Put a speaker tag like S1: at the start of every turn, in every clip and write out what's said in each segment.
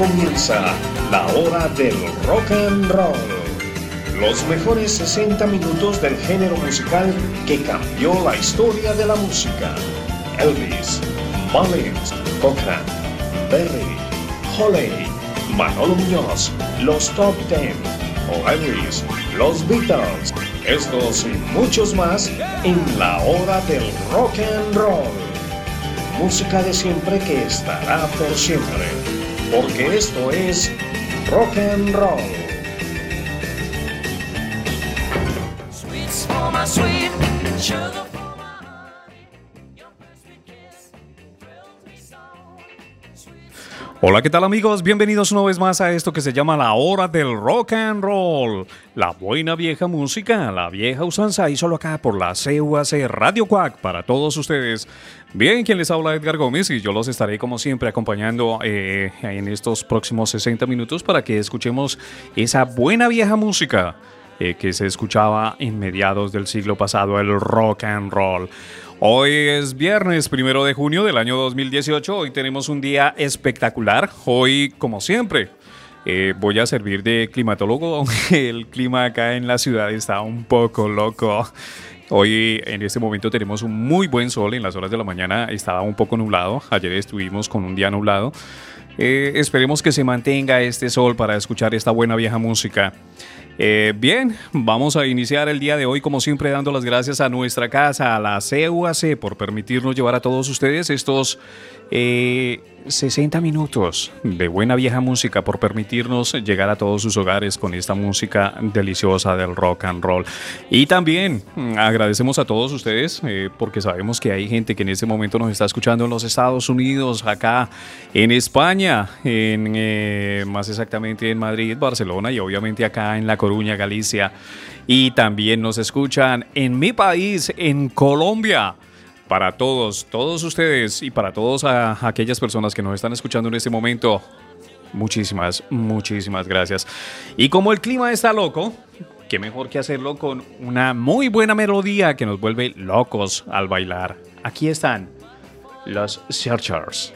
S1: comienza la hora del rock and roll. Los mejores 60 minutos del género musical que cambió la historia de la música. Elvis, Mullins, Cochran, Berry, Holly, Manolo Muñoz, los Top Ten, Oasis, los Beatles, estos y muchos más en la hora del rock and roll. Música de siempre que estará por siempre, porque esto es rock and roll.
S2: Hola, ¿qué tal amigos? Bienvenidos una vez más a esto que se llama la hora del rock and roll. La buena vieja música, la vieja usanza y solo acá por la CUAC Radio Cuac para todos ustedes. Bien, quien les habla Edgar Gómez y yo los estaré como siempre acompañando en estos próximos 60 minutos para que escuchemos esa buena vieja música que se escuchaba en mediados del siglo pasado, el rock and roll. Hoy es viernes 1 de junio del año 2018, hoy tenemos un día espectacular, hoy como siempre voy a servir de climatólogo, aunque el clima acá en la ciudad está un poco loco. Hoy en este momento tenemos un muy buen sol, en las horas de la mañana estaba un poco nublado, ayer estuvimos con un día nublado. Esperemos que se mantenga este sol para escuchar esta buena vieja música. Bien, vamos a iniciar el día de hoy como siempre dando las gracias a nuestra casa, a la CUAC, por permitirnos llevar a todos ustedes estos 60 minutos de buena vieja música, por permitirnos llegar a todos sus hogares con esta música deliciosa del rock and roll. Y también agradecemos a todos ustedes porque sabemos que hay gente que en este momento nos está escuchando en los Estados Unidos, acá en España, más exactamente en Madrid, Barcelona y obviamente acá en La Coruña, Galicia. Y también nos escuchan en mi país, en Colombia. Para todos ustedes y para todas aquellas personas que nos están escuchando en este momento, muchísimas gracias. Y como el clima está loco, qué mejor que hacerlo con una muy buena melodía que nos vuelve locos al bailar. Aquí están los Searchers.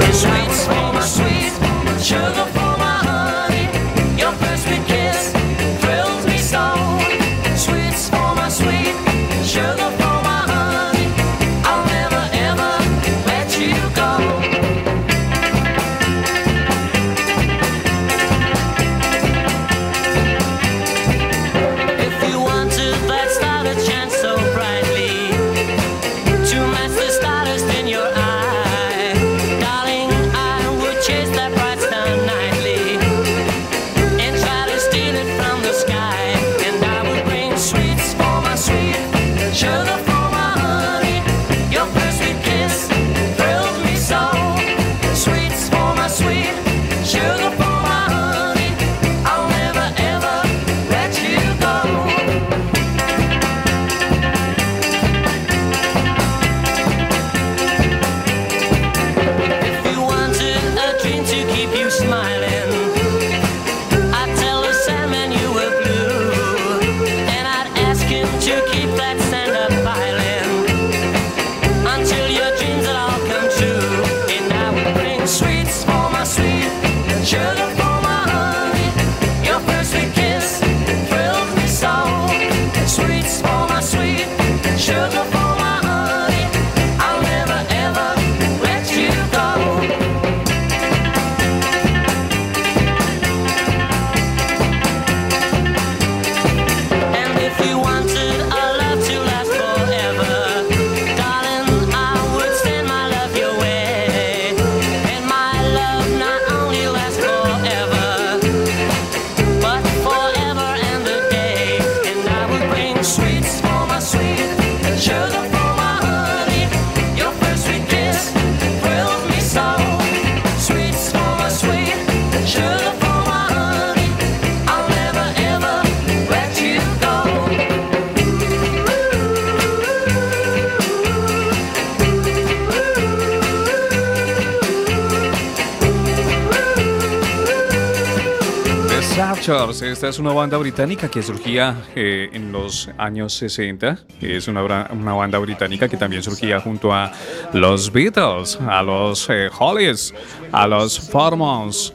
S2: Searchers, esta es una banda británica que surgía en los años 60. Es una banda británica que también surgía junto a los Beatles, a los Hollies, a los Pheromones.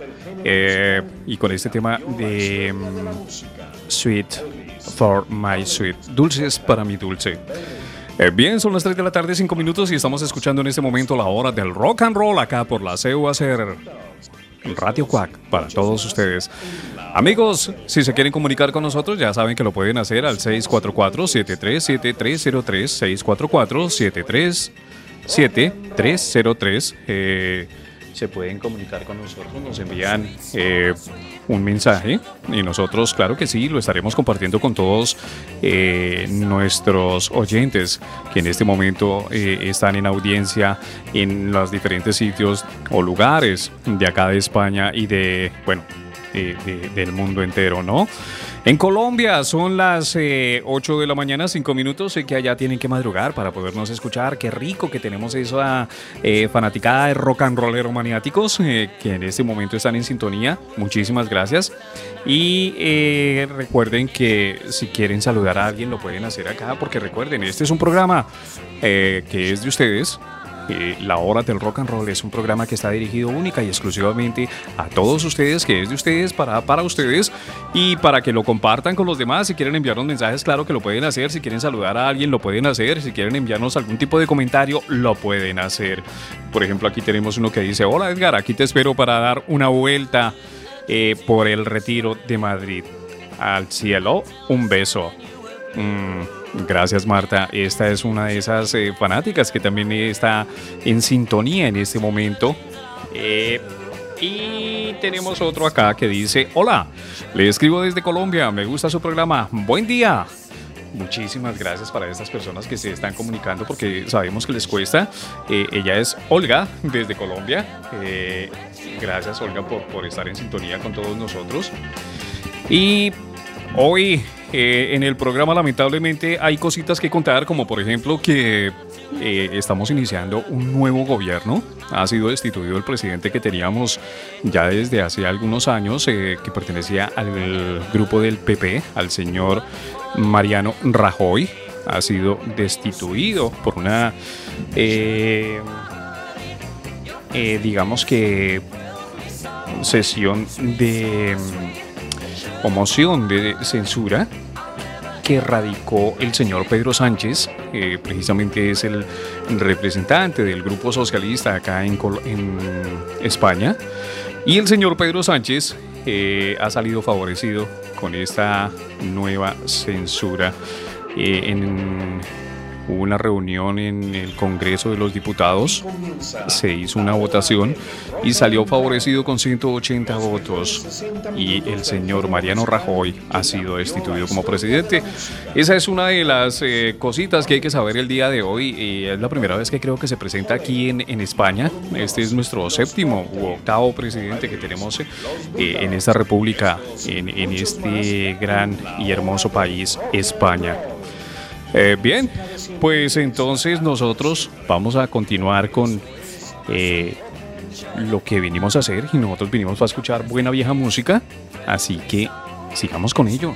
S2: y con este tema de Sweet for My Sweet, dulces para mi dulce. Bien, son las 3 de la tarde, 5 minutos, y estamos escuchando en este momento la hora del rock and roll acá por la CUACR Radio Quack para todos ustedes. Amigos, si se quieren comunicar con nosotros, ya saben que lo pueden hacer al 644-737303, 644-737303. Se pueden comunicar con nosotros, nos envían un mensaje y nosotros, claro que sí, lo estaremos compartiendo con todos nuestros oyentes que en este momento están en audiencia en los diferentes sitios o lugares de acá de España y de, bueno, del mundo entero, ¿no? En Colombia son las 8 de la mañana, 5 minutos. Sé que allá tienen que madrugar para podernos escuchar. Qué rico que tenemos esa fanaticada de rock and rollero maniáticos que en este momento están en sintonía. Muchísimas gracias. Y recuerden que si quieren saludar a alguien lo pueden hacer acá, porque recuerden, este es un programa que es de ustedes. La Hora del Rock and Roll es un programa que está dirigido única y exclusivamente a todos ustedes, que es de ustedes para ustedes, y para que lo compartan con los demás. Si quieren enviarnos mensajes, claro que lo pueden hacer. Si quieren saludar a alguien, lo pueden hacer. Si quieren enviarnos algún tipo de comentario, lo pueden hacer. Por ejemplo, aquí tenemos uno que dice: hola Edgar, aquí te espero para dar una vuelta por el Retiro de Madrid. Al cielo, un beso. Gracias, Marta. Esta es una de esas fanáticas que también está en sintonía en este momento. Y tenemos otro acá que dice: hola, le escribo desde Colombia, me gusta su programa, buen día. Muchísimas gracias para estas personas que se están comunicando, porque sabemos que les cuesta. Ella es Olga desde Colombia. Gracias, Olga, por estar en sintonía con todos nosotros. Y hoy en el programa lamentablemente hay cositas que contar, como por ejemplo que estamos iniciando un nuevo gobierno. Ha sido destituido el presidente que teníamos ya desde hace algunos años, que pertenecía al grupo del PP, al señor Mariano Rajoy. Ha sido destituido por una, digamos que, sesión de o moción de censura que radicó el señor Pedro Sánchez, precisamente es el representante del grupo socialista acá en España, y el señor Pedro Sánchez ha salido favorecido con esta nueva censura. Hubo una reunión en el Congreso de los Diputados, se hizo una votación y salió favorecido con 180 votos, y el señor Mariano Rajoy ha sido destituido como presidente. Esa es una de las cositas que hay que saber el día de hoy, y es la primera vez que creo que se presenta aquí en España. Este es nuestro séptimo u octavo presidente que tenemos en esta república, en este gran y hermoso país, España. Bien, pues entonces nosotros vamos a continuar con lo que vinimos a hacer, y nosotros vinimos a escuchar buena vieja música, así que sigamos con ello.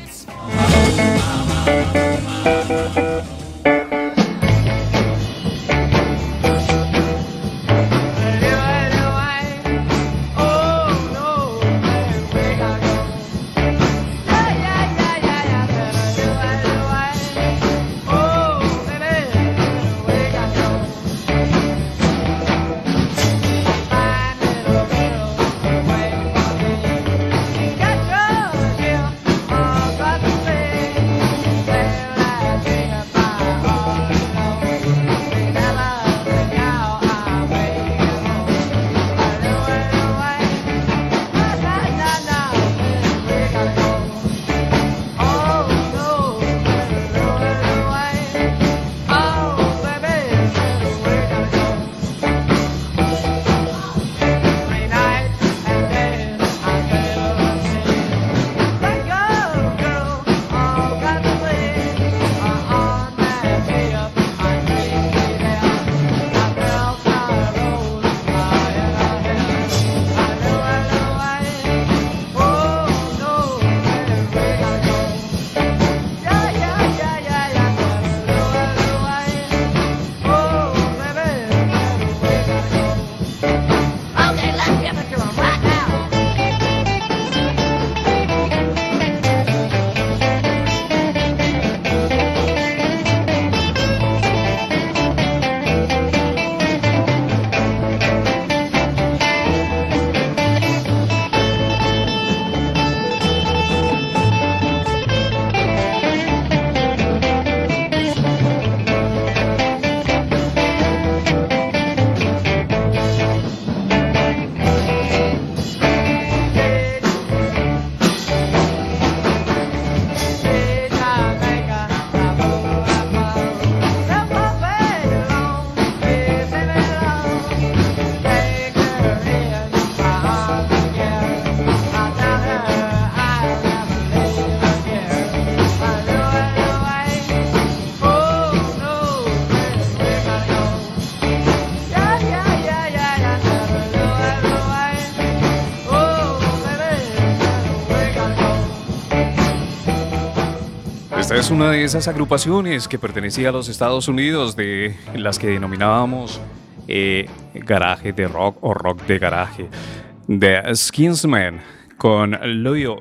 S2: Esta es una de esas agrupaciones que pertenecía a los Estados Unidos, de las que denominábamos garaje de rock o rock de garaje. The Skinsmen con Loyo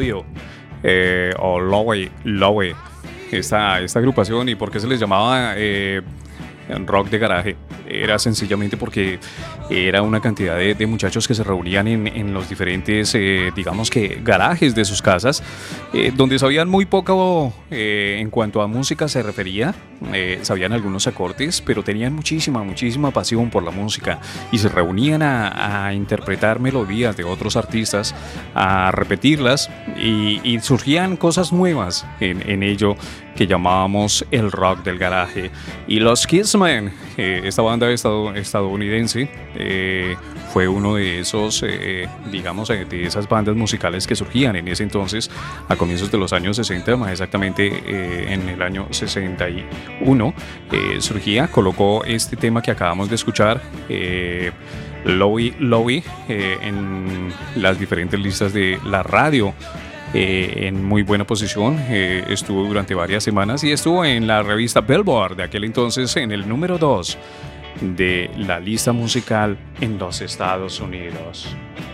S2: o Lowe. Esta agrupación, y por qué se les llamaba rock de garaje, era sencillamente porque era una cantidad de muchachos que se reunían en los diferentes, digamos que garajes de sus casas, donde sabían muy poco en cuanto a música se refería. Sabían algunos acordes, pero tenían muchísima pasión por la música y se reunían a interpretar melodías de otros artistas, a repetirlas, y surgían cosas nuevas en ello que llamábamos el rock del garaje. Y los Kissmen, esta banda estadounidense, fue uno de esos, digamos, de esas bandas musicales que surgían en ese entonces, a comienzos de los años 60, más exactamente en el año 61, colocó este tema que acabamos de escuchar, Lowy, en las diferentes listas de la radio. En muy buena posición, estuvo durante varias semanas y estuvo en la revista Billboard de aquel entonces en el número 2 de la lista musical en los Estados Unidos.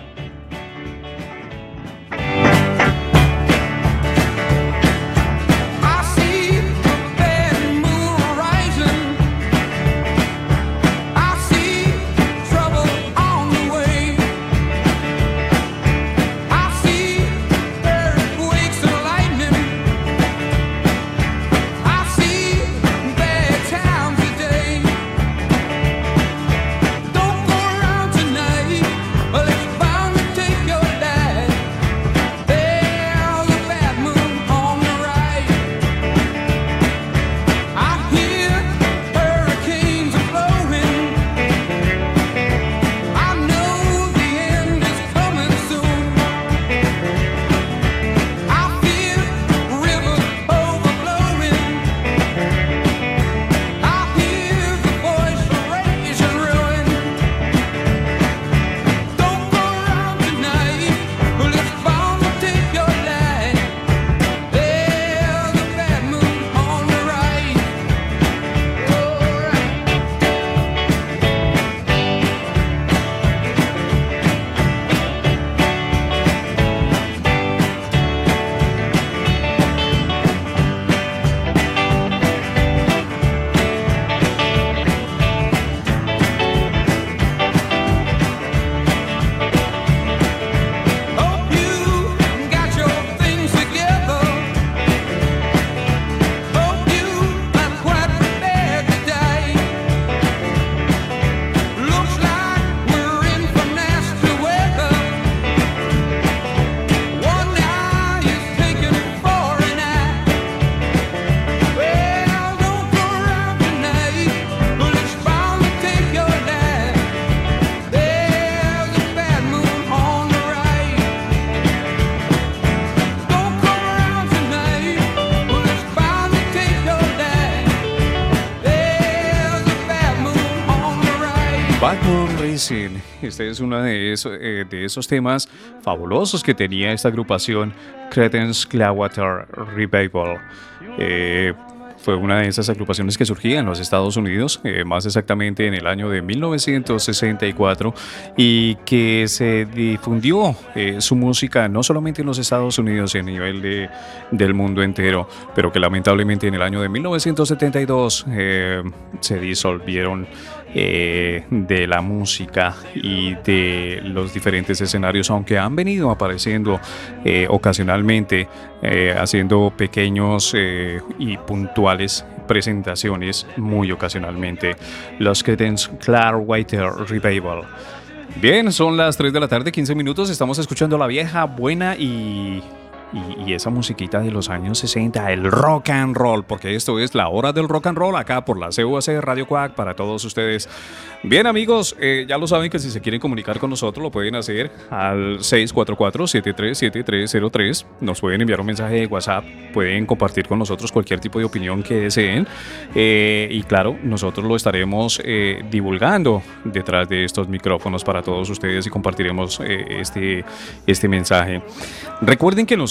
S2: Bad Moon Rising. Este es uno de esos temas fabulosos que tenía esta agrupación, Creedence Clearwater Revival. Fue una de esas agrupaciones que surgía en los Estados Unidos, más exactamente en el año de 1964, y que se difundió su música no solamente en los Estados Unidos, a nivel del mundo entero, pero que lamentablemente en el año de 1972 se disolvieron de la música y de los diferentes escenarios, aunque han venido apareciendo ocasionalmente, haciendo pequeños y puntuales presentaciones muy ocasionalmente. Los Creedence Clearwater Revival. Bien, son las 3 de la tarde, 15 minutos. Estamos escuchando la vieja, buena y esa musiquita de los años 60, el rock and roll, porque esto es la hora del rock and roll acá por la CUAC Radio Cuac para todos ustedes. Bien, amigos, ya lo saben que si se quieren comunicar con nosotros lo pueden hacer al 644-737303. Nos pueden enviar un mensaje de WhatsApp, pueden compartir con nosotros cualquier tipo de opinión que deseen, y claro, nosotros lo estaremos divulgando detrás de estos micrófonos para todos ustedes y compartiremos este mensaje. Recuerden que nosotros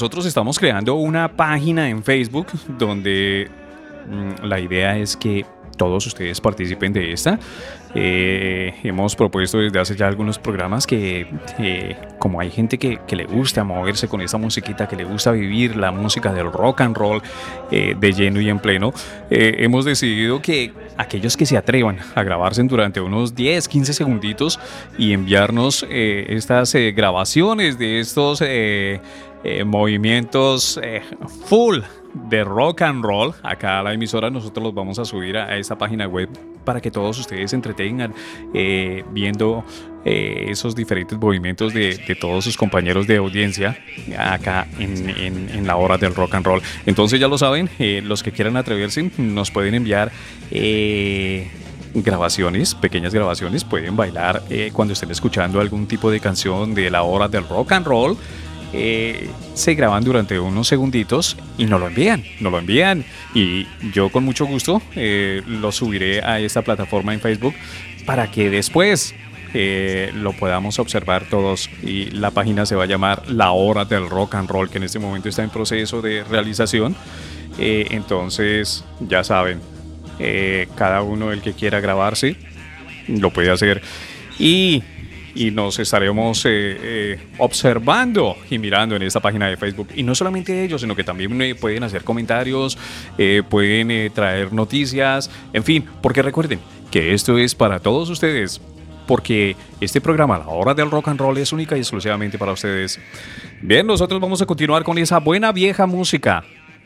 S2: nosotros estamos creando una página en Facebook donde la idea es que todos ustedes participen de esta. Hemos propuesto desde hace ya algunos programas que como hay gente que le gusta moverse con esta musiquita, que le gusta vivir la música del rock and roll de lleno y en pleno, hemos decidido que aquellos que se atrevan a grabarse durante unos 10, 15 segunditos y enviarnos estas grabaciones de estos movimientos full de rock and roll acá a la emisora, nosotros los vamos a subir a esta página web para que todos ustedes se entretengan viendo esos diferentes movimientos de todos sus compañeros de audiencia acá en la hora del rock and roll. Entonces ya lo saben, los que quieran atreverse nos pueden enviar grabaciones, pequeñas grabaciones, pueden bailar cuando estén escuchando algún tipo de canción de la hora del rock and roll. Se graban durante unos segunditos y nos lo envían y yo con mucho gusto lo subiré a esta plataforma en Facebook para que después lo podamos observar todos y la página se va a llamar La Hora del Rock and Roll, que en este momento está en proceso de realización. Entonces ya saben, cada uno el que quiera grabarse lo puede hacer y nos estaremos observando y mirando en esta página de Facebook. Y no solamente ellos, sino que también pueden hacer comentarios, pueden traer noticias, en fin, porque recuerden que esto es para todos ustedes, porque este programa, La Hora del Rock and Roll, es única y exclusivamente para ustedes. Bien, nosotros vamos a continuar con esa buena vieja música.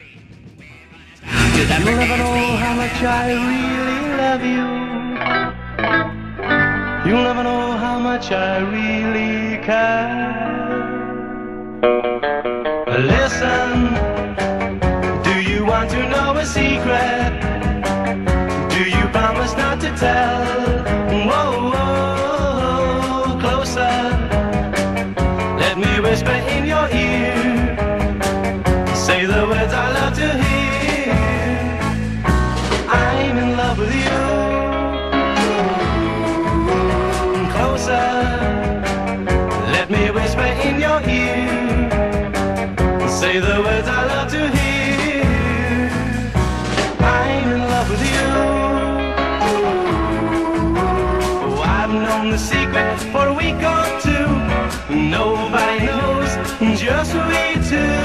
S3: You'll never know how much I really care. Listen, do you want to know a secret? Do you promise not to tell? Whoa, whoa, closer. Let me whisper in your ear. Say the words I love to hear. I'm in love with you. Let me whisper in your ear. Say the words I love to hear. I'm in love with you. Oh, I've known the secret for a week or two. Nobody knows, just we two.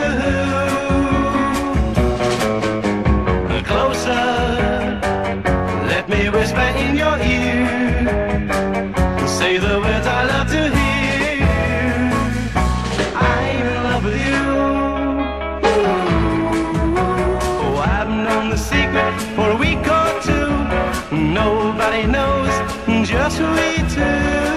S3: Closer. Let me whisper in your ear. Say the words I love to hear. I'm in love with you. Oh, I've known the secret for a week or two. Nobody knows, just we two.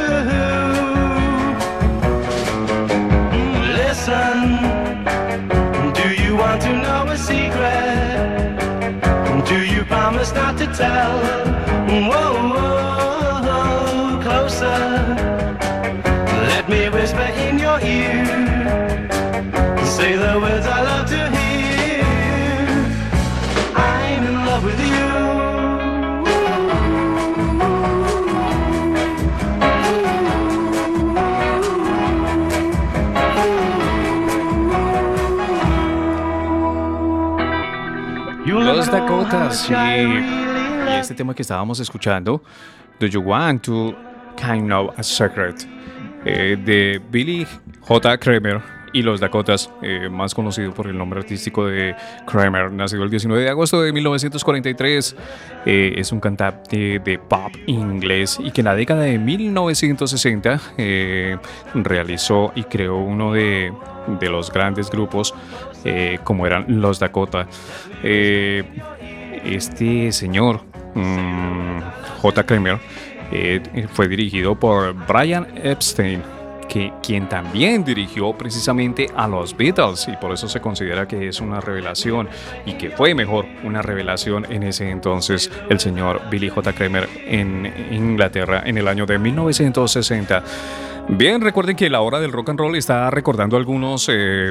S3: Listen, do you want to know a secret? Do you promise not to tell? Whoa, whoa, closer. Let me whisper in your ear. Say the words I love to hear. I'm in love with you.
S2: Los Dakotas, sí. Y este tema que estábamos escuchando, Do You Want to Kind of a Secret, de Billy J. Kramer y Los Dakotas, más conocido por el nombre artístico de Kramer, nacido el 19 de agosto de 1943. Es un cantante de pop inglés y que en la década de 1960 realizó y creó uno de los grandes grupos como eran Los Dakota. Este señor, J. Kramer, fue dirigido por Brian Epstein, quien también dirigió precisamente a los Beatles, y por eso se considera que es una revelación, y que fue mejor una revelación en ese entonces, el señor Billy J. Kramer en Inglaterra en el año de 1960. Bien, recuerden que la hora del rock and roll está recordando algunos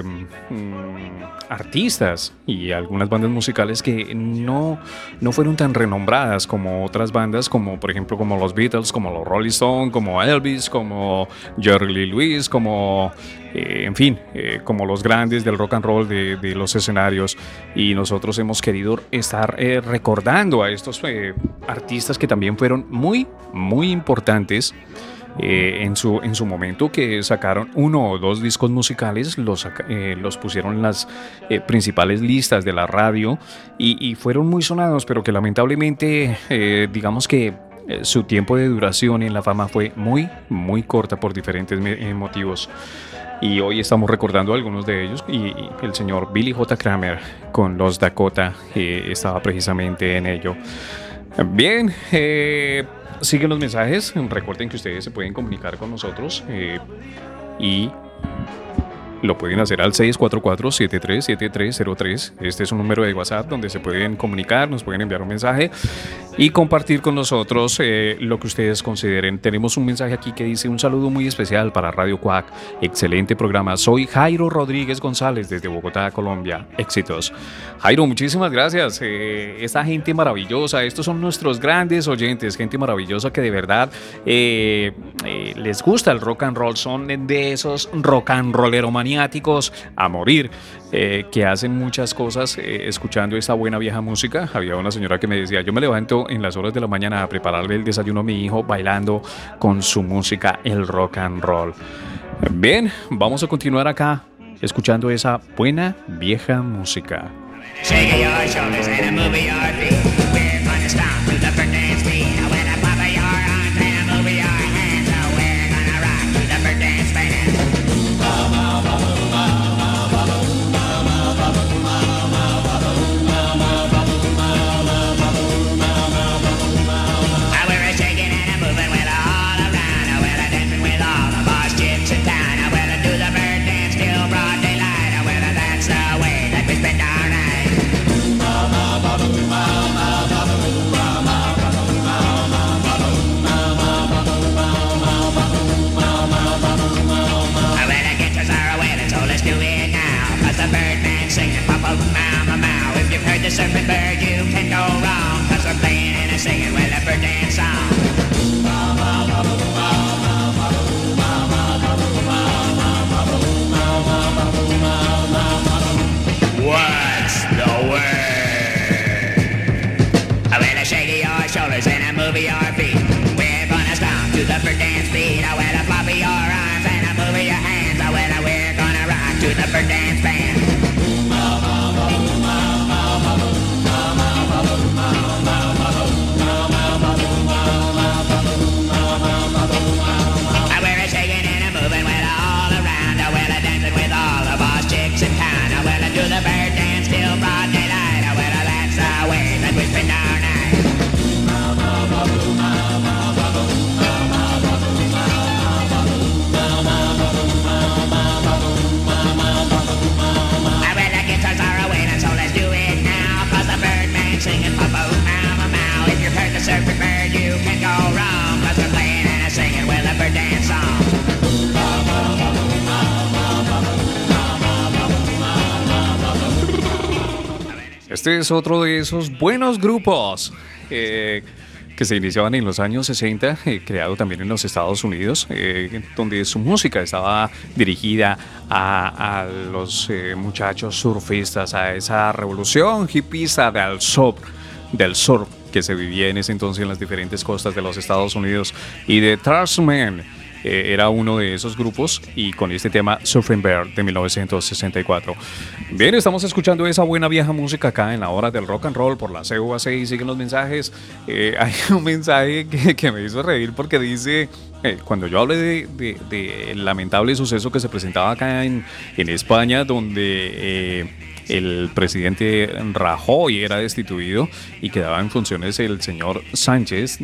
S2: artistas y algunas bandas musicales que no fueron tan renombradas como otras bandas, como por ejemplo como los Beatles, como los Rolling Stones, como Elvis, como Jerry Lee Lewis, como en fin, como los grandes del rock and roll de los escenarios. Y nosotros hemos querido estar recordando a estos artistas que también fueron muy, muy importantes en su momento, que sacaron 1 o 2 discos musicales, los pusieron en las principales listas de la radio y fueron muy sonados, pero que lamentablemente digamos que su tiempo de duración en la fama fue muy, muy corta por diferentes motivos. Y hoy estamos recordando a algunos de ellos, y el señor Billy J. Kramer con los Dakota estaba precisamente en ello. Bien, siguen los mensajes. Recuerden que ustedes se pueden comunicar con nosotros y lo pueden hacer al 644-737303. Este es un número de WhatsApp donde se pueden comunicar, nos pueden enviar un mensaje y compartir con nosotros lo que ustedes consideren. Tenemos un mensaje aquí que dice: un saludo muy especial para Radio Cuac. Excelente programa. Soy Jairo Rodríguez González desde Bogotá, Colombia. Éxitos. Jairo, muchísimas gracias. Esta gente maravillosa, estos son nuestros grandes oyentes, gente maravillosa que de verdad les gusta el rock and roll. Son de esos rock and rollero maniáticos a morir, que hacen muchas cosas escuchando esta buena vieja música. Había una señora que me decía: yo me levanto en las horas de la mañana a prepararle el desayuno a mi hijo bailando con su música, el rock and roll. Bien, vamos a continuar acá escuchando esa buena vieja música.
S4: The surfing bird, you can't go wrong, 'cause we're playing and singing with a bird dance song. What's the word? Well, shake your shoulders and move your feet. We're gonna stomp to the bird dance beat. Well, flop your arms and move your hands. Well, we're gonna rock to the bird dance band.
S2: Este es otro de esos buenos grupos que se iniciaban en los años 60, creado también en los Estados Unidos, donde su música estaba dirigida a los muchachos surfistas, a esa revolución hippista del surf que se vivía en ese entonces en las diferentes costas de los Estados Unidos. Y The Trashmen era uno de esos grupos, y con este tema Surfing Bird de 1964. Bien, estamos escuchando esa buena vieja música acá en la hora del rock and roll por la CUAC y siguen los mensajes. Hay un mensaje que me hizo reír porque dice: cuando yo hablé de lamentable suceso que se presentaba acá en España, donde el presidente Rajoy era destituido y quedaba en funciones el señor Sánchez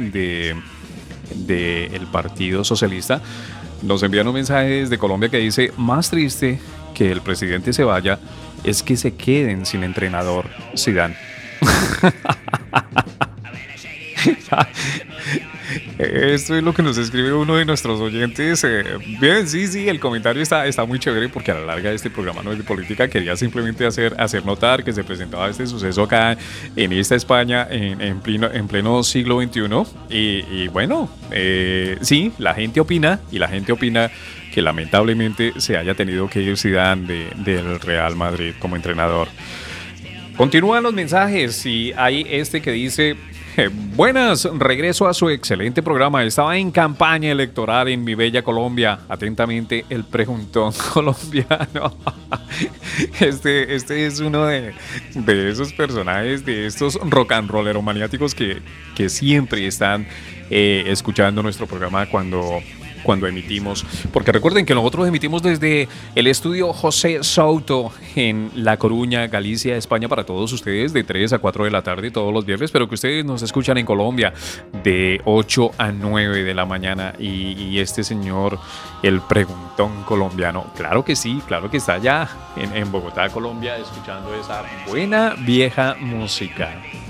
S2: del Partido Socialista, nos envían un mensaje desde Colombia que dice: más triste que el presidente se vaya es que se queden sin entrenador. Zidane. Esto es lo que nos escribe uno de nuestros oyentes. Bien, sí, el comentario está muy chévere porque a la larga este programa no es de política. Quería simplemente hacer notar que se presentaba este suceso acá en esta España en pleno siglo XXI. Y bueno, sí, la gente opina que lamentablemente se haya tenido que ir Zidane del Real Madrid como entrenador. Continúan los mensajes y hay este que dice: buenas, regreso a su excelente programa. Estaba en campaña electoral en mi bella Colombia. Atentamente, el preguntón colombiano. Este es uno de esos personajes, de estos rock and rollero maniáticos que siempre están escuchando nuestro programa cuando emitimos, porque recuerden que nosotros emitimos desde el estudio José Souto en La Coruña, Galicia, España, para todos ustedes de 3 a 4 de la tarde todos los viernes, pero que ustedes nos escuchan en Colombia de 8 a 9 de la mañana y este señor, el preguntón colombiano, claro que sí, claro que está allá en Bogotá, Colombia, escuchando esa buena vieja música.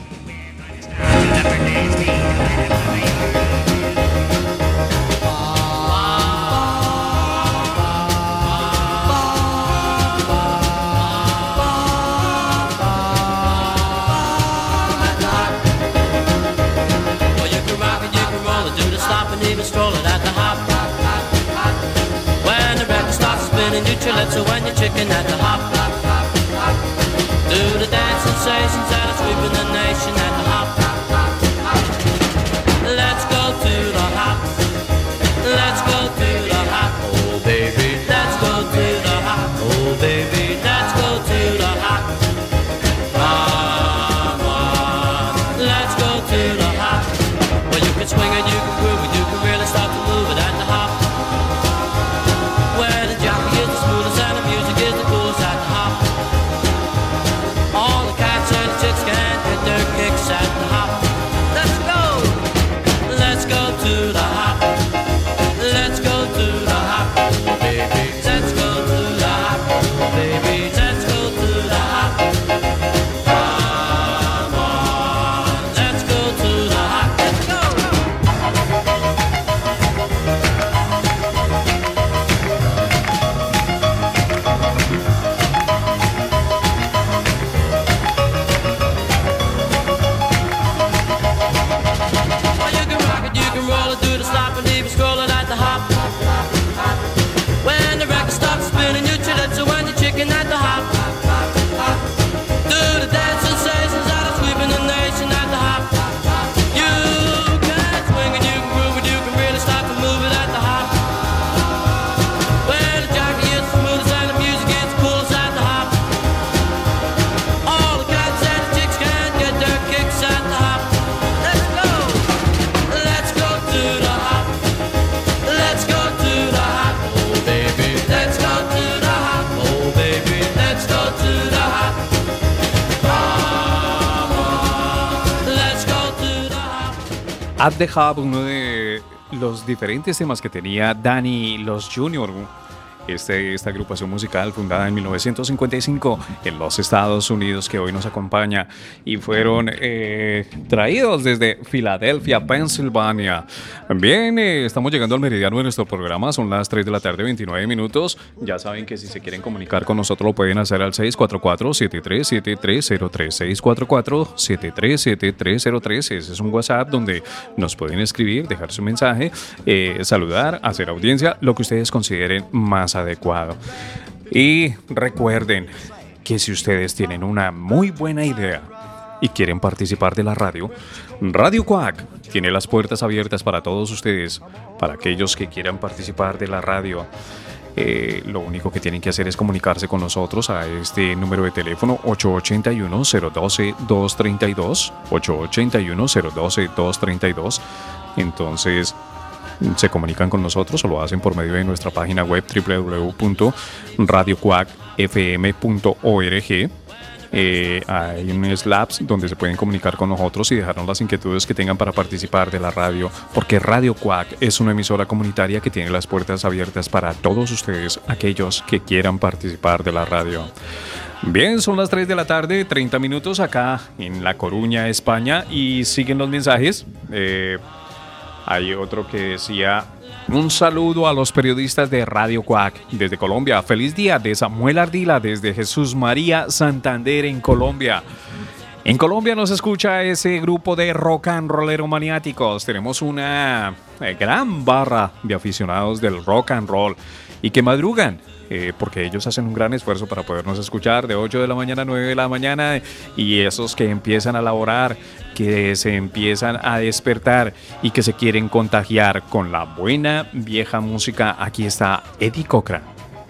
S5: So when you're chicken at the hop, do the dance sensations that are sweeping the nation at the hop. Let's go to the hop. Let's go to the hop. Oh baby, let's go to the hop. Oh baby, let's go to the hop. Come on, let's go to the hop. Well, you can swing and you can groove and you can really start to move it at the hop. Where the jockey is the smoothest and the music is the coolest at the hop. All the cats and the chicks can get their kicks at the hop. Let's go! Let's go to the hop. Let's go to the hop, baby. Let's go to the hop, baby. Let's go to the hop. Come on, let's go to the hop. Let's go! Well, you can rock it, you can roll it, do the slop and even scroll it at the hop. When the record stops spinning, you chill it, so when you're chicken at the hop. Do the dance sensations that are sweeping the nation at the hop. You can swing and you can groove and you can really start to move it at the hop. When the jockey is the smoothest and the music is the coolest at the hop. All the cats and the chicks can get their kicks at the hop. Let's go! Let's go to the hop. Let's go to the hop. Oh baby, let's go to the hop. Oh baby, let's go to the hop. Come on, let's go to the hop.
S2: At the Hub, uno de los diferentes temas que tenía Danny Los Jr., esta agrupación musical fundada en 1955 en los Estados Unidos, que hoy nos acompaña, y fueron traídos desde Filadelfia, Pensilvania. Bien, estamos llegando al meridiano de nuestro programa, son las 3 de la tarde, 29 minutos. Ya saben que si se quieren comunicar con nosotros lo pueden hacer al 644-737303, 644-737303. Ese es un WhatsApp donde nos pueden escribir, dejar su mensaje, saludar, hacer audiencia, lo que ustedes consideren más adecuado. Y recuerden que si ustedes tienen una muy buena idea y quieren participar de la radio, Radio Quack tiene las puertas abiertas para todos ustedes, para aquellos que quieran participar de la radio. Lo único que tienen que hacer es comunicarse con nosotros a este número de teléfono 881-012-232, 881-012-232. Entonces se comunican con nosotros o lo hacen por medio de nuestra página web www.radioquackfm.org. Hay un Slaps donde se pueden comunicar con nosotros y dejarnos las inquietudes que tengan para participar de la radio, porque Radio Quack es una emisora comunitaria que tiene las puertas abiertas para todos ustedes, aquellos que quieran participar de la radio. Bien, son las 3 de la tarde, 30 minutos acá en La Coruña, España, y siguen los mensajes. Hay otro que decía: un saludo a los periodistas de Radio Cuac desde Colombia. Feliz día de Samuel Ardila desde Jesús María, Santander, en Colombia. En Colombia nos escucha ese grupo de rock and rollero maniáticos. Tenemos una gran barra de aficionados del rock and roll y que madrugan, porque ellos hacen un gran esfuerzo para podernos escuchar de 8 de la mañana a 9 de la mañana, y esos que empiezan a laborar, que se empiezan a despertar y que se quieren contagiar con la buena vieja música. Aquí está Eddie Cochran.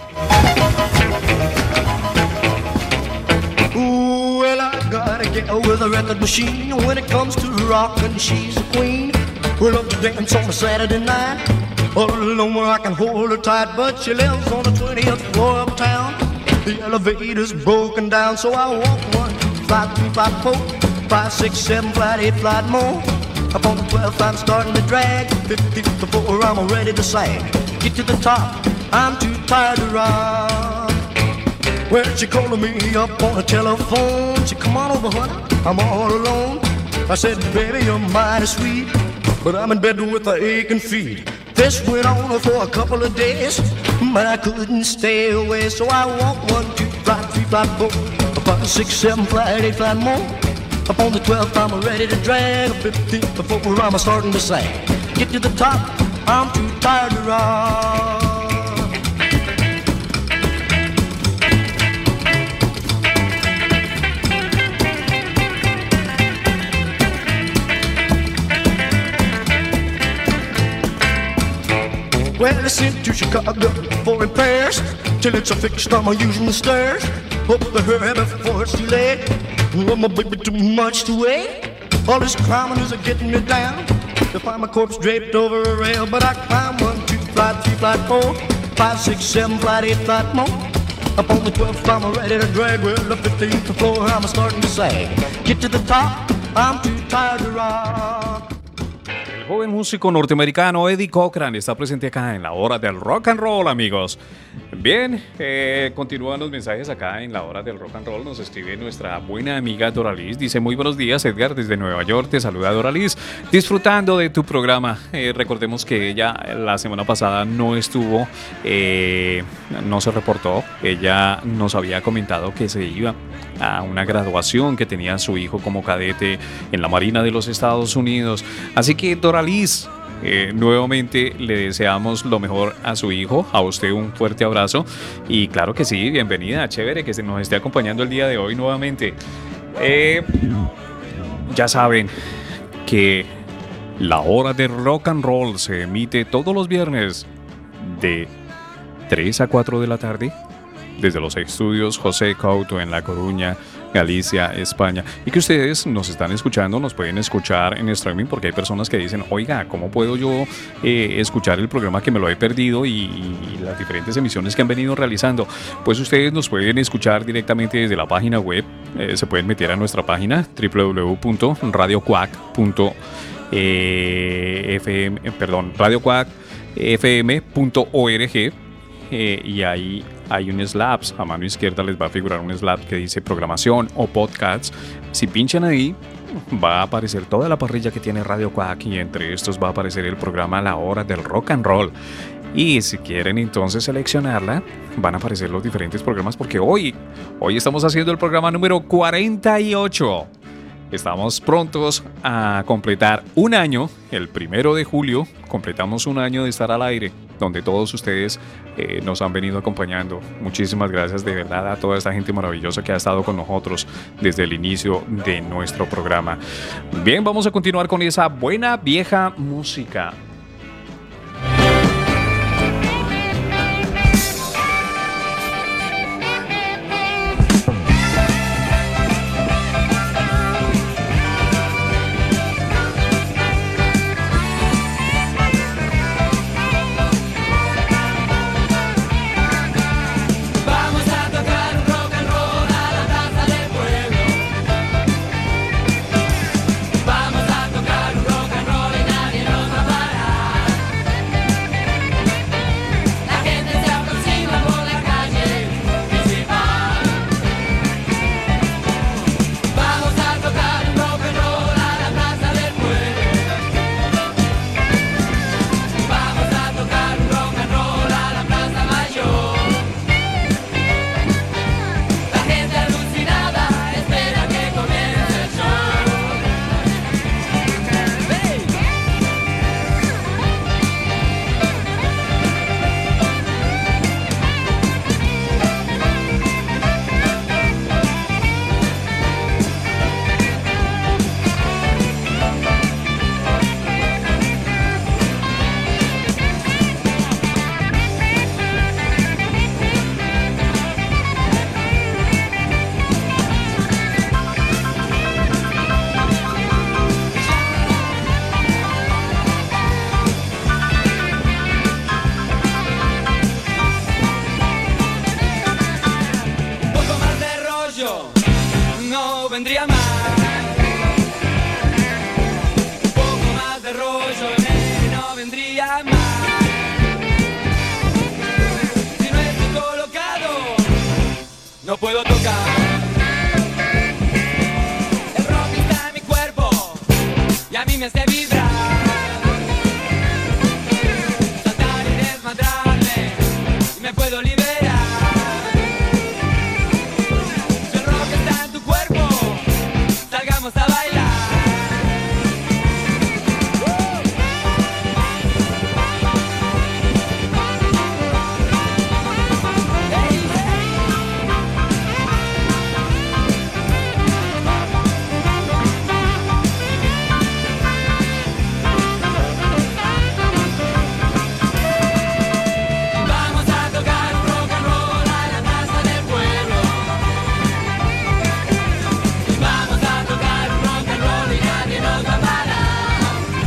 S6: Well, I got a gal with a record machine. When it comes to rockin', she's a queen. We love to dance on a Saturday night. All alone where I can hold her tight, but she lives on the 20th floor of town. The elevator's broken down, so I walk 1, 2, 5, 3, 4, 5, 6, 7, flight 8, flight more. Up on the 12th, I'm starting to drag. 15 before I'm ready to sag. Get to the top, I'm too tired to rock. Well, she calling me up on the telephone. She come on over, honey, I'm all alone. I said, baby, you're mighty sweet, but I'm in bed with a aching feet. This went on for a couple of days, but I couldn't stay away. So I walked 1, 2, 5, 3, 4, 5, 6, 7, flight 8, flight more. Up on the 12th, I'm ready to drag. 15 before I'm starting to sag. Get to the top, I'm too tired to rock. Well, I sent to Chicago for repairs. Till it's a fixed, I'm using the stairs. Hope to hurry before it's too late. Well, my baby, too much to wait. All this climbing is getting me down. To find my corpse draped over a rail, but I climb 1, 2, flight 3, flight 4, 5, 6, 7, flight 8, flight more. Up on the 12th, I'm ready to drag. Well, the 15th floor, I'm starting to sag. Get to the top, I'm too tired to rock.
S2: El joven músico norteamericano Eddie Cochran está presente acá en la hora del rock and roll, amigos. Bien, continúan los mensajes acá en la hora del rock and roll. Nos escribe nuestra buena amiga Doraliz. Dice: muy buenos días, Edgar, desde Nueva York. Te saluda Doraliz, disfrutando de tu programa. Recordemos que ella la semana pasada no estuvo, no se reportó. Ella nos había comentado que se iba a una graduación que tenía su hijo como cadete en la Marina de los Estados Unidos. Así que, Doraliz, nuevamente le deseamos lo mejor a su hijo, a usted un fuerte abrazo, y claro que sí, bienvenida, chévere que se nos esté acompañando el día de hoy nuevamente. Ya saben que la hora de rock and roll se emite todos los viernes de 3 a 4 de la tarde desde los estudios José Couto en La Coruña, Galicia, España, y que ustedes nos están escuchando, nos pueden escuchar en streaming, porque hay personas que dicen: oiga, ¿cómo puedo yo escuchar el programa que me lo he perdido y las diferentes emisiones que han venido realizando? Pues ustedes nos pueden escuchar directamente desde la página web. Se pueden meter a nuestra página radiocuac.fm.org, y ahí hay un slash, a mano izquierda les va a figurar un slash que dice programación o podcasts. Si pinchan ahí, va a aparecer toda la parrilla que tiene Radio Cuac, y entre estos va a aparecer el programa La Hora del Rock and Roll. Y si quieren entonces seleccionarla, van a aparecer los diferentes programas, porque hoy estamos haciendo el programa número 48. Estamos prontos a completar un año. El 1 de julio completamos un año de estar al aire, donde todos ustedes nos han venido acompañando. Muchísimas gracias de verdad a toda esta gente maravillosa que ha estado con nosotros desde el inicio de nuestro programa. Bien, vamos a continuar con esa buena vieja música.
S5: Vamos a tocar rock and roll y nadie nos va a parar. Si no estoy colocado, no puedo tocar. El rock está en mi cuerpo y a mí me hace vibrar. Saltar y desmadrarme y me puedo liberar. Si el rock está en tu cuerpo, salgamos a bailar. Vamos a tocar rock and roll a la plaza del pueblo. Vamos a tocar rock and roll y nadie nos va a parar.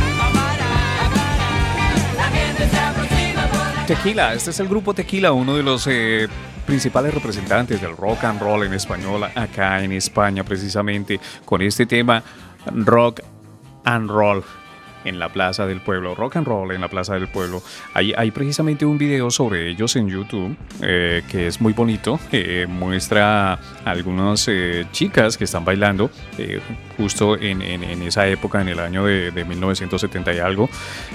S5: La gente se aproxima por la
S2: Tequila, este es el grupo Tequila, uno de los principales representantes del rock and roll en español acá en España, precisamente con este tema rock and roll en la Plaza del Pueblo, rock and roll en la Plaza del Pueblo. Hay precisamente un video sobre ellos en YouTube que es muy bonito, muestra a algunas chicas que están bailando justo en esa época, en el año de 1970 y algo.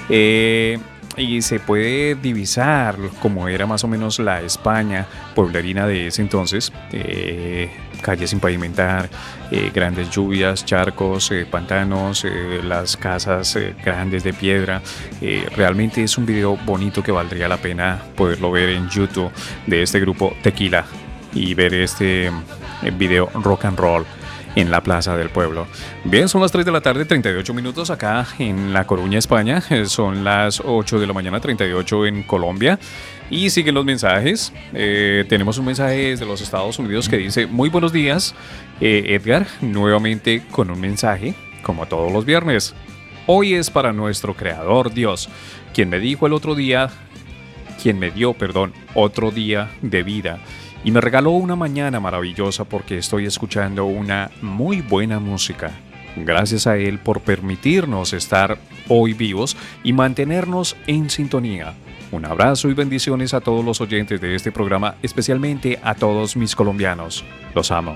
S2: Y se puede divisar cómo era más o menos la España pueblerina de ese entonces, calles sin pavimentar, grandes lluvias, charcos, pantanos, las casas grandes de piedra. Realmente es un video bonito que valdría la pena poderlo ver en YouTube de este grupo Tequila y ver este video rock and roll en la Plaza del Pueblo. Bien, son las 3 de la tarde, 38 minutos acá en La Coruña, España. Son las 8 de la mañana, 38 en Colombia. Y siguen los mensajes. Tenemos un mensaje desde los Estados Unidos que dice: muy buenos días, Edgar, nuevamente con un mensaje, como todos los viernes. Hoy es para nuestro Creador Dios, quien me dio otro día de vida. Y me regaló una mañana maravillosa porque estoy escuchando una muy buena música. Gracias a Él por permitirnos estar hoy vivos y mantenernos en sintonía. Un abrazo y bendiciones a todos los oyentes de este programa, especialmente a todos mis colombianos. Los amo.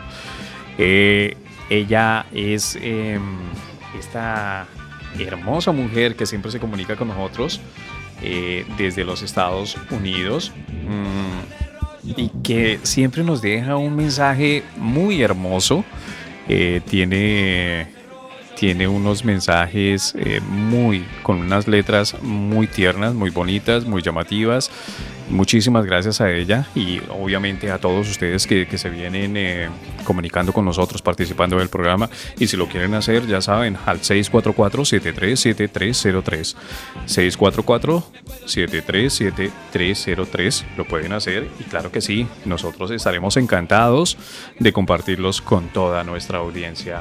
S2: Ella es esta hermosa mujer que siempre se comunica con nosotros desde los Estados Unidos. Y que siempre nos deja un mensaje muy hermoso. Tiene unos mensajes con unas letras muy tiernas, muy bonitas, muy llamativas. Muchísimas gracias a ella y obviamente a todos ustedes que se vienen comunicando con nosotros, participando del programa. Y si lo quieren hacer, ya saben, al 644-737303. 644-737303. Lo pueden hacer y claro que sí, nosotros estaremos encantados de compartirlos con toda nuestra audiencia.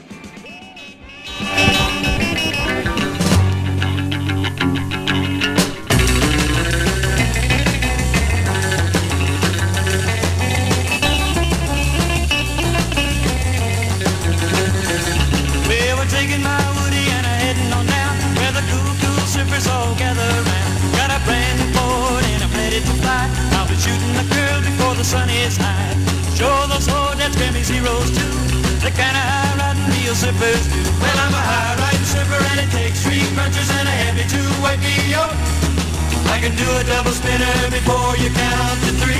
S3: Sun is high. Show those hornets, give me zeros too. The kind of high riding real sippers do. Well, I'm a high riding sipper and it takes 3 crunchers and a heavy to wake me up. I can do a double spinner before you count to 3.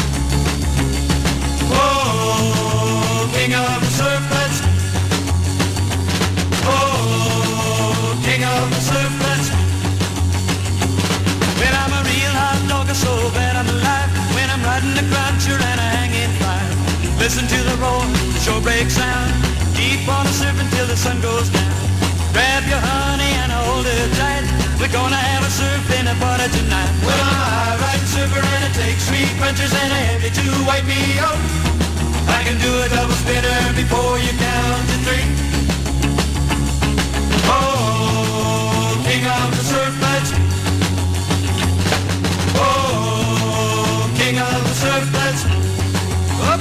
S3: Oh, king of the surfers. Oh, king of the surfers. Well, I'm a real hot dog, so bad I'm alive. When I'm riding the cruncher and a hanging fire, listen to the roar, the shore break sound. Keep on a surfing till the sun goes down. Grab your honey and hold her tight. We're gonna have a surf in the party tonight. Well, I'm a high riding surfer and it takes 3 crunchers and a heavy to wipe me out. I can do a double spinner before you count to 3. Oh, king of the surf lights. Oh, king of the surf lights. Up.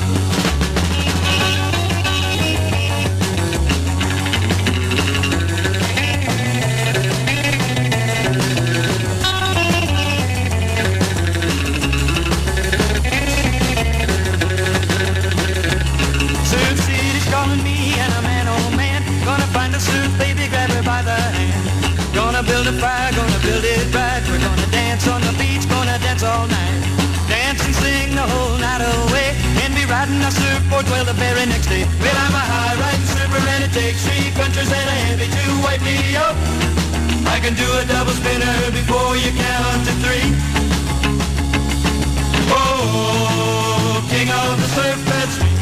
S3: 412 the very next day. Well, I'm a high riding super and it takes 3 punchers and a heavy to wipe me up. I can do a double spinner before you count to 3. Oh, king of the surf that's me.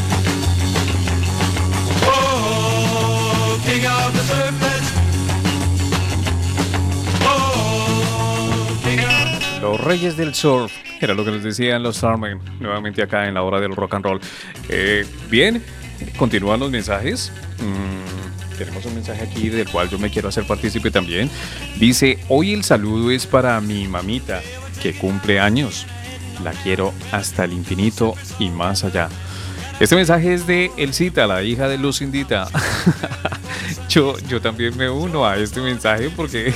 S3: Oh, king of the surf that's me. Oh, king of...
S2: Los Reyes del Surf, era lo que les decían los Starmen, nuevamente acá en la hora del rock and roll. Bien, continúan los mensajes. Tenemos un mensaje aquí del cual yo me quiero hacer partícipe también. Dice, hoy el saludo es para mi mamita, que cumple años. La quiero hasta el infinito y más allá. Este mensaje es de Elcita, la hija de Lucindita. Yo también me uno a este mensaje porque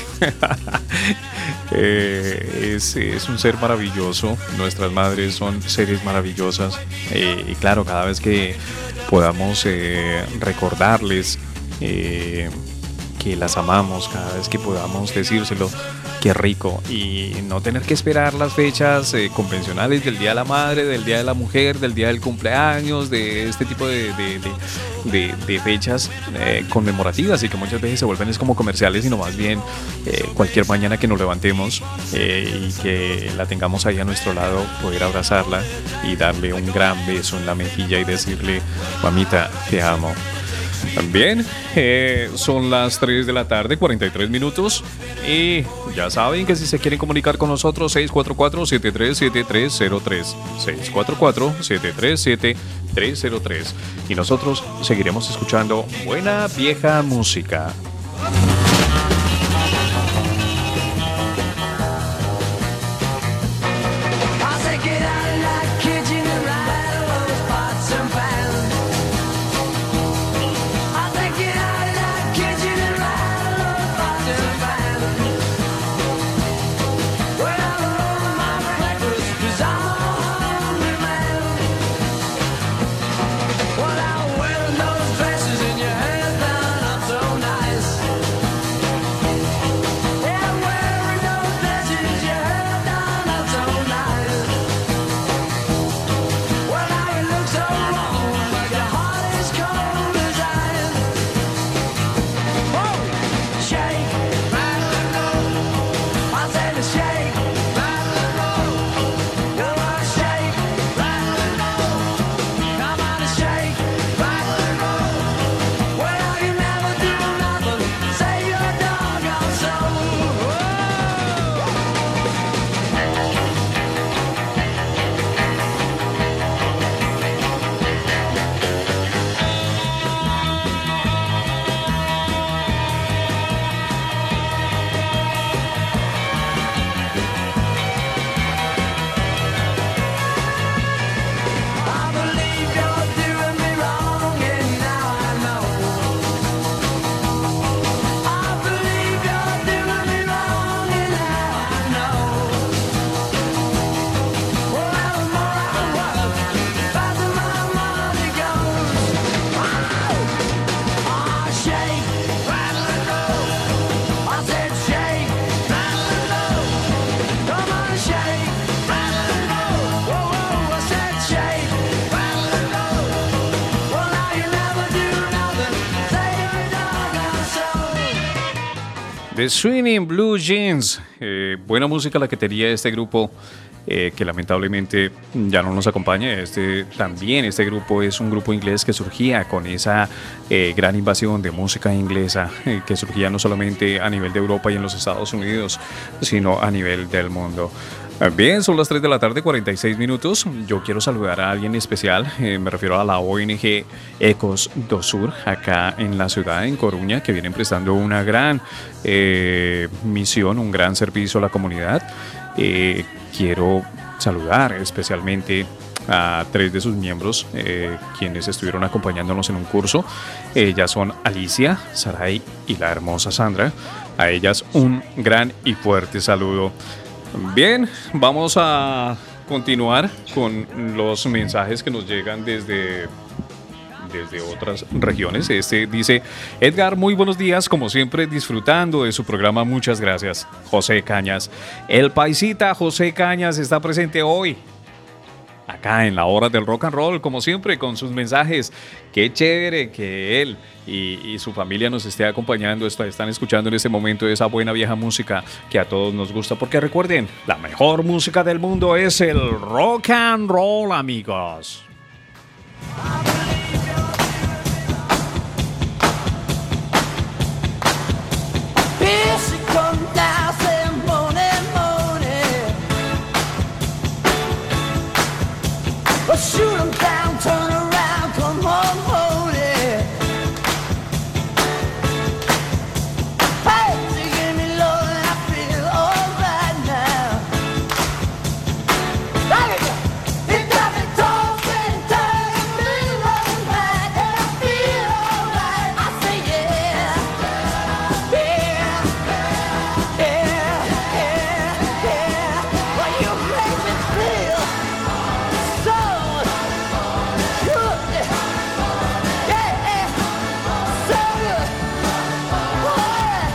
S2: es un ser maravilloso. Nuestras madres son seres maravillosas. Y claro, cada vez que podamos recordarles que las amamos, cada vez que podamos decírselo, qué rico, y no tener que esperar las fechas convencionales del Día de la Madre, del Día de la Mujer, del Día del Cumpleaños, de este tipo de fechas conmemorativas y que muchas veces se vuelven es como comerciales, sino más bien cualquier mañana que nos levantemos y que la tengamos ahí a nuestro lado, poder abrazarla y darle un gran beso en la mejilla y decirle, mamita, te amo. También son las 3 de la tarde, 43 minutos. Y ya saben que si se quieren comunicar con nosotros, 644-737303. 644-737-303. Y nosotros seguiremos escuchando buena vieja música. The Swinging Blue Jeans, buena música la que tenía este grupo que lamentablemente ya no nos acompaña. Este grupo es un grupo inglés que surgía con esa gran invasión de música inglesa que surgía no solamente a nivel de Europa y en los Estados Unidos, sino a nivel del mundo. Bien, son las 3 de la tarde, 46 minutos. Yo quiero saludar a alguien especial. Me refiero a la ONG Ecos do Sur, acá en la ciudad, en Coruña, que vienen prestando una gran misión, un gran servicio a la comunidad. Quiero saludar especialmente a 3 de sus miembros, quienes estuvieron acompañándonos en un curso. Ellas son Alicia, Saray y la hermosa Sandra. A ellas un gran y fuerte saludo. Bien, vamos a continuar con los mensajes que nos llegan desde otras regiones. Este dice: Edgar, muy buenos días, como siempre disfrutando de su programa, muchas gracias. José Cañas, el paisita José Cañas está presente hoy acá en la hora del rock and roll, como siempre, con sus mensajes. Qué chévere que él y su familia nos esté acompañando, están escuchando en este momento esa buena vieja música que a todos nos gusta, porque recuerden, la mejor música del mundo es el rock and roll, amigos.
S5: Here she comes down, saying morning, morning. Well, shoot 'em down, turn around, come on, hold it. Hey, you give me love and I feel alright now. There you go. It got me tossing, turning, feeling right, and I feel alright. I say yeah, yeah, yeah, yeah, yeah. Well, you make me feel so good. Yeah, so good. Alright,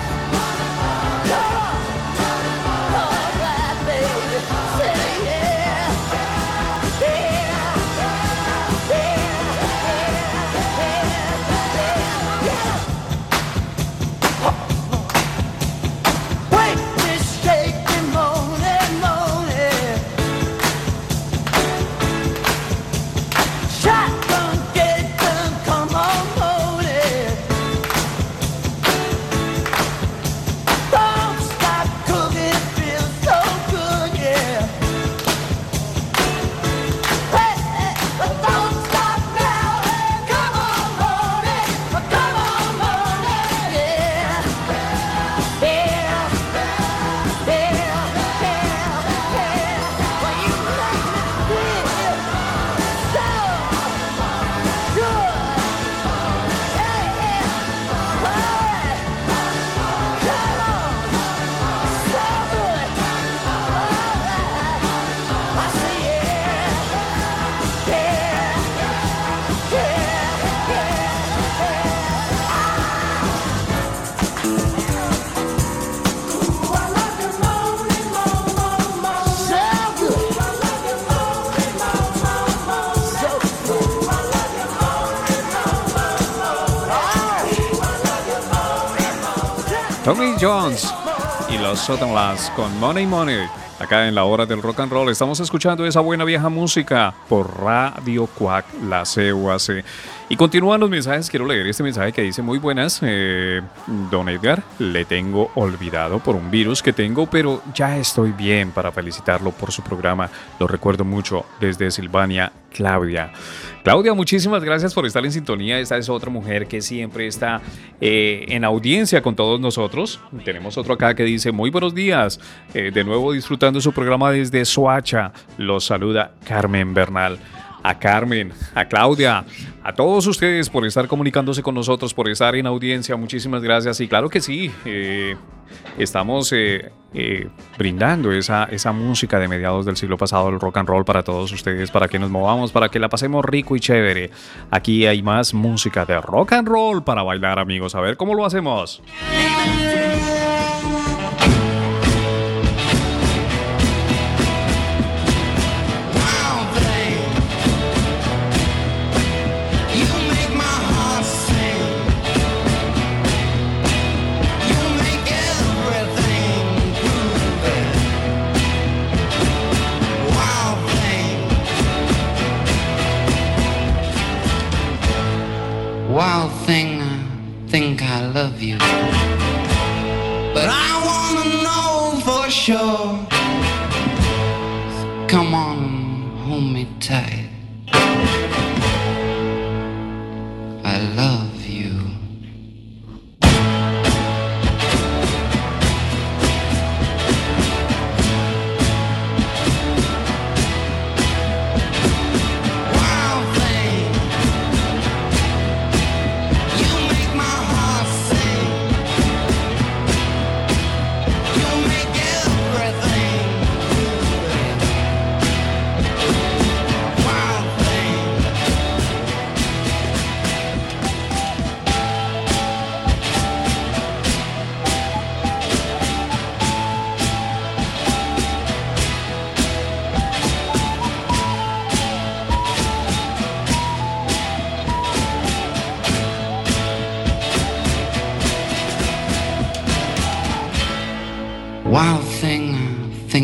S5: come on. Alright, baby. Say yeah, yeah, wait, this shaking, moaning, moaning. Shotgun, get it done, come on, hold it. Don't stop cooking, it feels so good, yeah. Hey, hey, but don't stop now, hey, come on, hold it, come on, hold it, yeah. Yeah, yeah, yeah, yeah. Well, you make me feel so good. Yeah, yeah. Alright. Come on. So good. Alright. I say yeah. Yeah.
S2: Tommy Jones y los Sutherlands con Money Money. Acá en la hora del rock and roll estamos escuchando esa buena vieja música por Radio Quack, la CUAC. Y continúan los mensajes, quiero leer este mensaje que dice: muy buenas, don Edgar, le tengo olvidado por un virus que tengo, pero ya estoy bien para felicitarlo por su programa. Lo recuerdo mucho desde Silvania, Claudia. Claudia, muchísimas gracias por estar en sintonía. Esta es otra mujer que siempre está en audiencia con todos nosotros. Tenemos otro acá que dice: muy buenos días, de nuevo disfrutando su programa desde Soacha. Los saluda Carmen Bernal. A Carmen, a Claudia, a todos ustedes por estar comunicándose con nosotros, por estar en audiencia, muchísimas gracias. Y claro que sí, estamos brindando esa música de mediados del siglo pasado, el rock and roll, para todos ustedes, para que nos movamos, para que la pasemos rico y chévere. Aquí hay más música de rock and roll para bailar, amigos. A ver cómo lo hacemos.
S7: Wild thing, I think I love you, but I wanna know for sure. So come on and hold me tight. I love you. Wild thing, you make my heart sing. You make everything. Wild thing.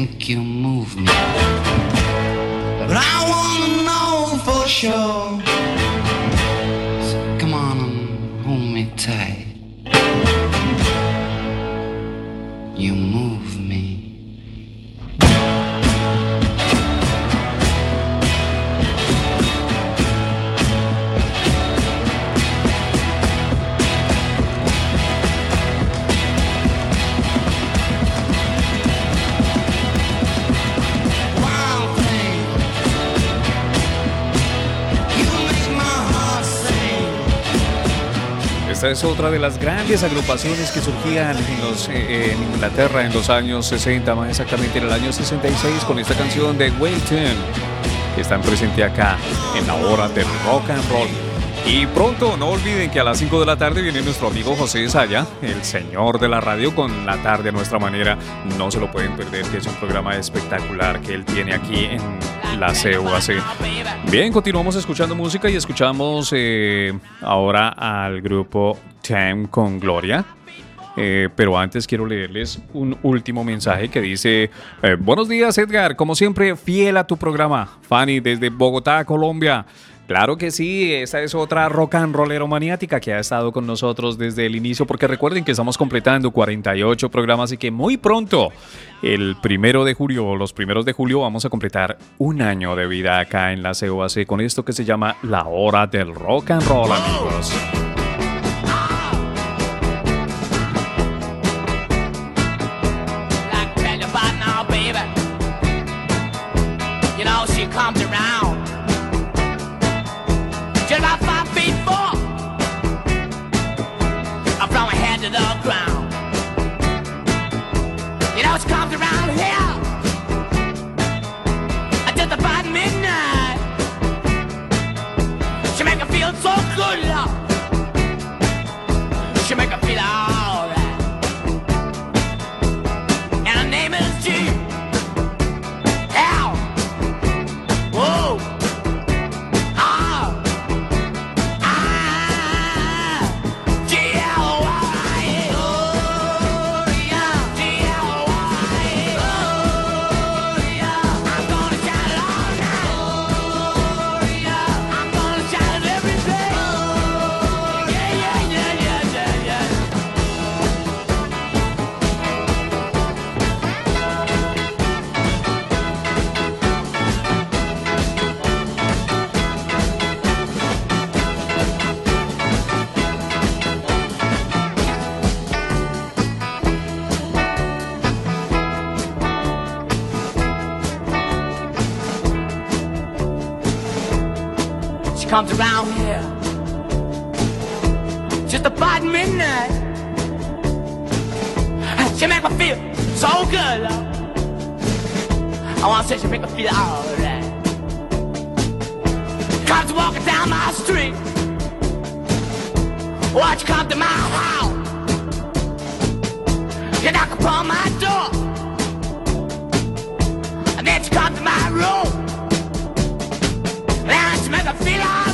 S7: think you move me. But I wanna know for sure. So come on and hold me tight. You move me.
S2: Esta es otra de las grandes agrupaciones que surgían en Inglaterra en los años 60, más exactamente en el año 66, con esta canción de Waiting, que están presentes acá en la hora del rock and roll. Y pronto, no olviden que a las 5 de la tarde viene nuestro amigo José Saya, el señor de la radio, con La Tarde a Nuestra Manera. No se lo pueden perder, que es un programa espectacular que él tiene aquí en la CUAC. Bien, continuamos escuchando música y escuchamos ahora al grupo Time con Gloria. Pero antes quiero leerles un último mensaje que dice: buenos días, Edgar, como siempre fiel a tu programa. Fanny desde Bogotá, Colombia. Claro que sí, esa es otra rock and rollero maniática que ha estado con nosotros desde el inicio, porque recuerden que estamos completando 48 programas y que muy pronto, el 1 de julio, los primeros de julio, vamos a completar un año de vida acá en la COAC con esto que se llama La Hora del Rock and Roll, amigos.
S5: She comes around here just about midnight. She make her feel so good, love. She make her feel alright. And her name is G. L. Whoa. Comes around here just about midnight. She make me feel so good, love. I wanna say she make me feel alright. Comes walking down my street. Watch you come to my house. You knock upon my door, and then she comes to my room. And she make me feel alright.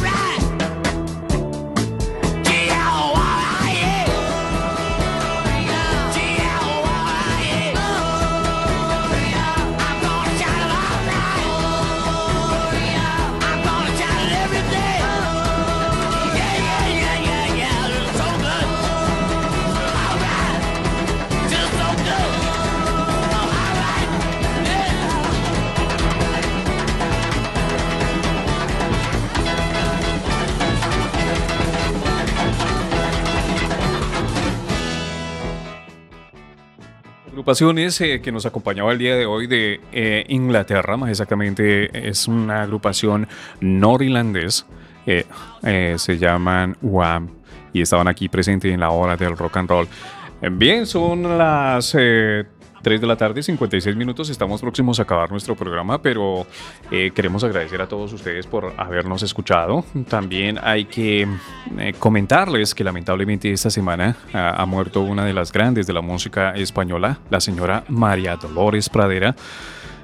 S2: Agrupaciones que nos acompañaba el día de hoy de Inglaterra, más exactamente es una agrupación norirlandés, se llaman Wham y estaban aquí presentes en la hora del rock and roll. Bien, son las 3 de la tarde, 56 minutos, estamos próximos a acabar nuestro programa, pero queremos agradecer a todos ustedes por habernos escuchado. También hay que comentarles que lamentablemente esta semana ha muerto una de las grandes de la música española, la señora María Dolores Pradera.